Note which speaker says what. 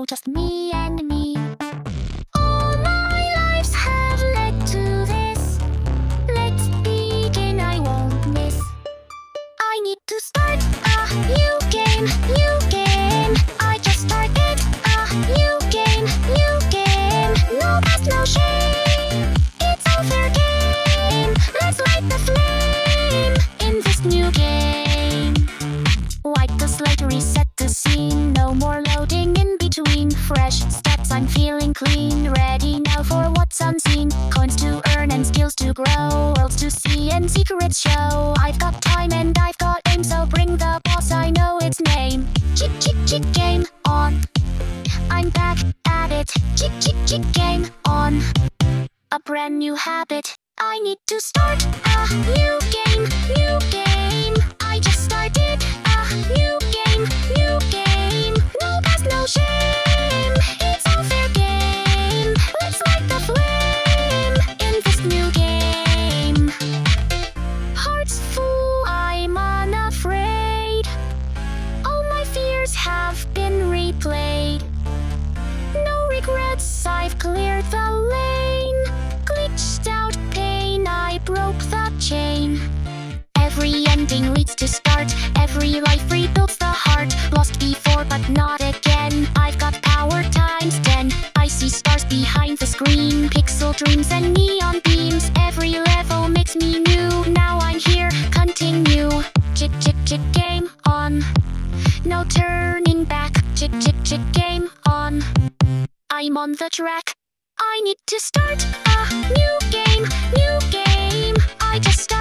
Speaker 1: so just me and me. All my lives have led to this. Let's begin, I won't miss. I need to start a new game, new game. I just started a new game, new game. No past, no shame. It's all fair game. Let's light the flame in this new game. Wipe the slate, reset the scene. No more loading in between. Fresh stats, I'm feeling clean. Ready now for what's unseen. Coins to earn and skills to grow. Worlds to see and secrets show. I've got time and I've got aim, so bring the boss, I know its name. Chick, chick, chick, game on. I'm back at it. Chick, chick, chick, game on. A brand new habit. I need to start a new game, new game. I just started a new game, new game. No past, no shame. It's all fair game. Let's light the flame in this new game. Hearts full, I'm unafraid. All my fears have been replayed. No regrets, I've cleared the lane. Glitched out pain, I broke the chain. Every ending leads to start. Every life rebuilds the heart. Lost before but not again. I've got power times 10. I see stars behind the screen. Pixel dreams and neon beams. Every level makes me new. Now I'm here, continue. Chick, chick, chick, game on. No turning back. Chick, chick, chick, game on. I'm on the track. I need to start a new game, new game. I just